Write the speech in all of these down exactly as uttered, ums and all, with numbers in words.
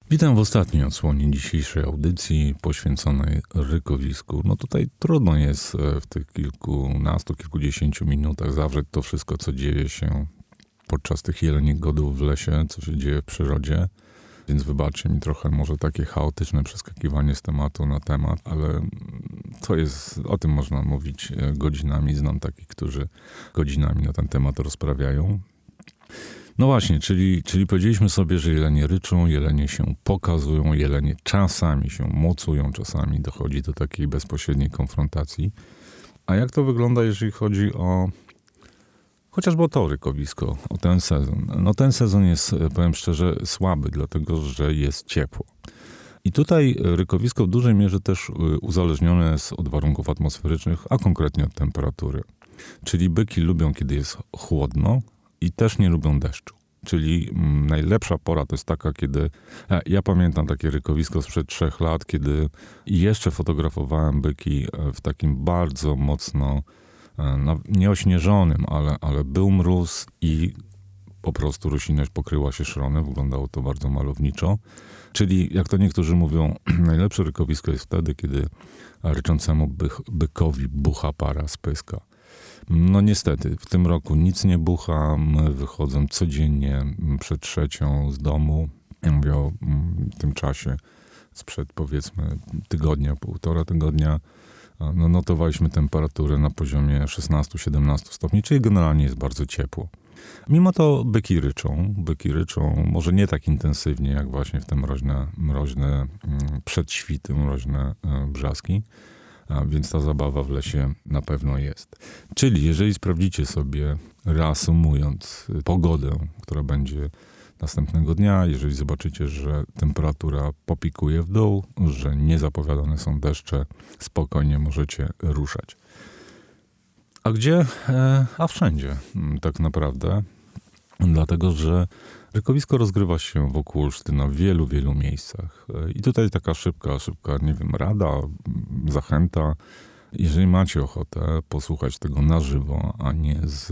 Witam w ostatniej odsłonie dzisiejszej audycji poświęconej rykowisku. No tutaj trudno jest w tych kilkunastu, kilkudziesięciu minutach zawrzeć to wszystko, co dzieje się podczas tych jelenich godów w lesie, co się dzieje w przyrodzie. Więc wybaczcie mi trochę może takie chaotyczne przeskakiwanie z tematu na temat, ale to jest, o tym można mówić godzinami. Znam takich, którzy godzinami na ten temat rozprawiają. No właśnie, czyli, czyli powiedzieliśmy sobie, że jelenie ryczą, jelenie się pokazują, jelenie czasami się mocują, czasami dochodzi do takiej bezpośredniej konfrontacji. A jak to wygląda, jeżeli chodzi o chociażby o to rykowisko, o ten sezon? No ten sezon jest, powiem szczerze, słaby, dlatego że jest ciepło. I tutaj rykowisko w dużej mierze też uzależnione jest od warunków atmosferycznych, a konkretnie od temperatury. Czyli byki lubią, kiedy jest chłodno, i też nie lubią deszczu. Czyli mm, najlepsza pora to jest taka, kiedy... Ja, ja pamiętam takie rykowisko sprzed trzech lat, kiedy jeszcze fotografowałem byki w takim bardzo mocno no, nieośnieżonym, ale, ale był mróz i po prostu roślinność pokryła się szronem. Wyglądało to bardzo malowniczo. Czyli, jak to niektórzy mówią, najlepsze rykowisko jest wtedy, kiedy ryczącemu bych, bykowi bucha para z pyska. No niestety, w tym roku nic nie bucha, my wychodzę codziennie przed trzecią z domu. Ja mówię o tym czasie sprzed powiedzmy tygodnia, półtora tygodnia. No, notowaliśmy temperaturę na poziomie szesnaście siedemnaście stopni, czyli generalnie jest bardzo ciepło. Mimo to byki ryczą, byki ryczą może nie tak intensywnie jak właśnie w te mroźne, mroźne przedświty, mroźne brzaski. A więc ta zabawa w lesie na pewno jest. Czyli jeżeli sprawdzicie sobie, reasumując pogodę, która będzie następnego dnia, jeżeli zobaczycie, że temperatura popikuje w dół, że nie zapowiadane są deszcze, spokojnie możecie ruszać. A gdzie? A wszędzie tak naprawdę. Dlatego, że rykowisko rozgrywa się wokół Olsztyna w wielu, wielu miejscach. I tutaj taka szybka, szybka, nie wiem, rada, zachęta. Jeżeli macie ochotę posłuchać tego na żywo, a nie z,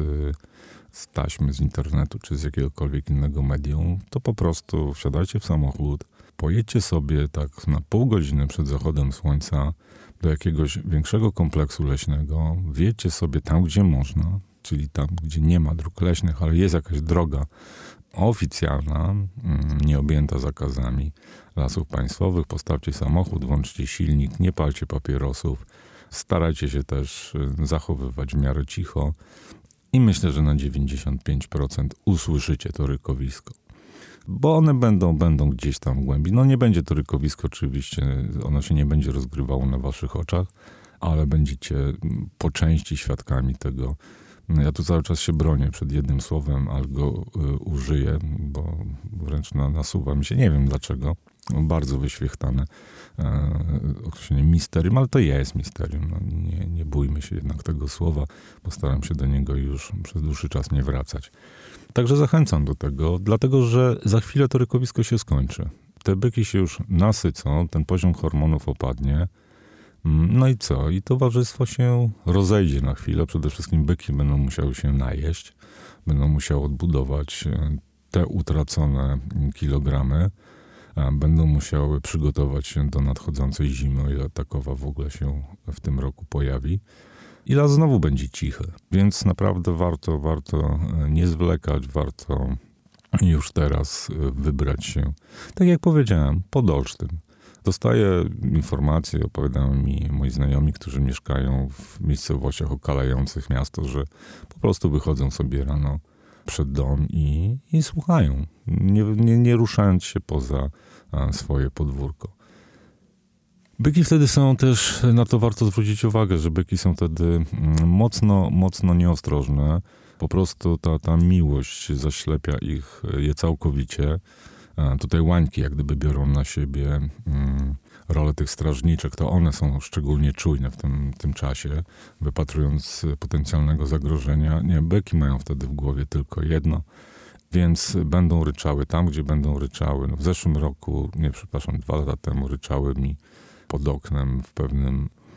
z taśmy, z internetu, czy z jakiegokolwiek innego medium, to po prostu wsiadajcie w samochód, pojedźcie sobie tak na pół godziny przed zachodem słońca do jakiegoś większego kompleksu leśnego, wjedźcie sobie tam, gdzie można, czyli tam, gdzie nie ma dróg leśnych, ale jest jakaś droga oficjalna, nie objęta zakazami Lasów Państwowych. Postawcie samochód, włączcie silnik, nie palcie papierosów. Starajcie się też zachowywać w miarę cicho i myślę, że na dziewięćdziesiąt pięć procent usłyszycie to rykowisko. Bo one będą, będą gdzieś tam w głębi. No nie będzie to rykowisko oczywiście, ono się nie będzie rozgrywało na waszych oczach, ale będziecie po części świadkami tego. Ja tu cały czas się bronię przed jednym słowem, ale go y, użyję, bo wręcz na, nasuwa mi się, nie wiem dlaczego, bardzo wyświechtane e, określenie misterium, ale to jest misterium. No, nie, nie bójmy się jednak tego słowa, postaram się do niego już przez dłuższy czas nie wracać. Także zachęcam do tego, dlatego że za chwilę to rykowisko się skończy. Te byki się już nasycą, ten poziom hormonów opadnie. No i co? I towarzystwo się rozejdzie na chwilę. Przede wszystkim byki będą musiały się najeść, będą musiały odbudować te utracone kilogramy, będą musiały przygotować się do nadchodzącej zimy, o ile takowa w ogóle się w tym roku pojawi. I las znowu będzie cichy, więc naprawdę warto, warto nie zwlekać, warto już teraz wybrać się, tak jak powiedziałem, pod Olsztyn. Dostaję informacje, opowiadają mi moi znajomi, którzy mieszkają w miejscowościach okalających miasto, że po prostu wychodzą sobie rano przed dom i, i słuchają, nie, nie, nie ruszając się poza swoje podwórko. Byki wtedy są też, na to warto zwrócić uwagę, że byki są wtedy mocno, mocno nieostrożne. Po prostu ta, ta miłość zaślepia ich je całkowicie. Tutaj łańki jak gdyby biorą na siebie mm, rolę tych strażniczek, to one są szczególnie czujne w tym, tym czasie, wypatrując potencjalnego zagrożenia. Nie, byki mają wtedy w głowie tylko jedno, więc będą ryczały tam, gdzie będą ryczały. No w zeszłym roku, nie przepraszam, dwa lata temu ryczały mi pod oknem w pewnym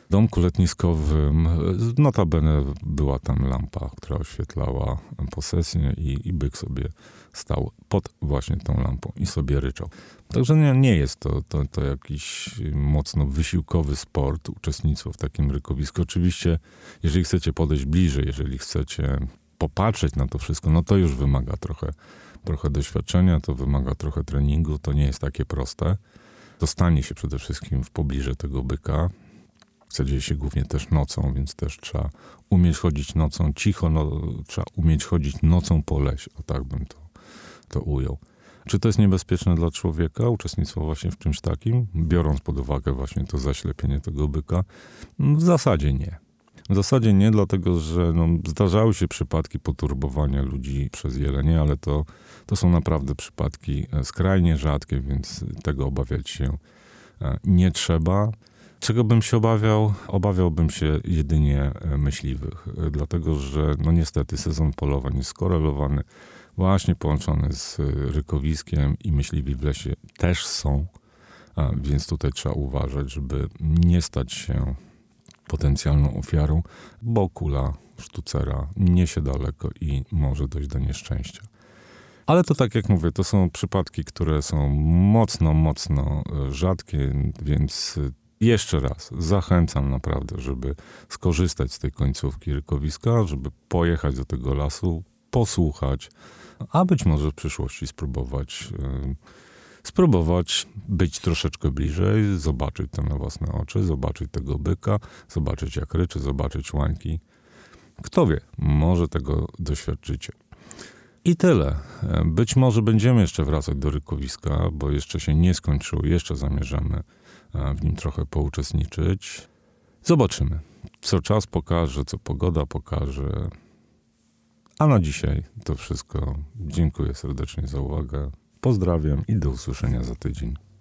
domku letniskowym. Notabene była tam lampa, która oświetlała posesję i, i byk sobie stał pod właśnie tą lampą i sobie ryczał. Także nie, nie jest to, to, to jakiś mocno wysiłkowy sport, uczestnictwo w takim rykowisku. Oczywiście, jeżeli chcecie podejść bliżej, jeżeli chcecie popatrzeć na to wszystko, no to już wymaga trochę, trochę doświadczenia, to wymaga trochę treningu, to nie jest takie proste. Dostanie się przede wszystkim w pobliże tego byka. Dzieje się głównie też nocą, więc też trzeba umieć chodzić nocą cicho, no, trzeba umieć chodzić nocą po lesie, o tak bym to, to ujął. Czy to jest niebezpieczne dla człowieka, uczestnictwo właśnie w czymś takim, biorąc pod uwagę właśnie to zaślepienie tego byka? W zasadzie nie. W zasadzie nie, dlatego że no, zdarzały się przypadki poturbowania ludzi przez jelenie, ale to, to są naprawdę przypadki skrajnie rzadkie, więc tego obawiać się nie trzeba. Czego bym się obawiał? Obawiałbym się jedynie myśliwych, dlatego że no niestety sezon polowań jest skorelowany, właśnie połączony z rykowiskiem i myśliwi w lesie też są, więc tutaj trzeba uważać, żeby nie stać się potencjalną ofiarą, bo kula sztucera niesie daleko i może dojść do nieszczęścia. Ale to tak jak mówię, to są przypadki, które są mocno, mocno rzadkie, więc jeszcze raz zachęcam naprawdę, żeby skorzystać z tej końcówki rykowiska, żeby pojechać do tego lasu, posłuchać, a być może w przyszłości spróbować, yy, spróbować być troszeczkę bliżej, zobaczyć to na własne oczy, zobaczyć tego byka, zobaczyć jak ryczy, zobaczyć łańki. Kto wie, może tego doświadczycie. I tyle. Być może będziemy jeszcze wracać do rykowiska, bo jeszcze się nie skończyło, jeszcze zamierzamy w nim trochę pouczestniczyć. Zobaczymy, co czas pokaże, co pogoda pokaże. A na dzisiaj to wszystko. Dziękuję serdecznie za uwagę. Pozdrawiam i do usłyszenia za tydzień.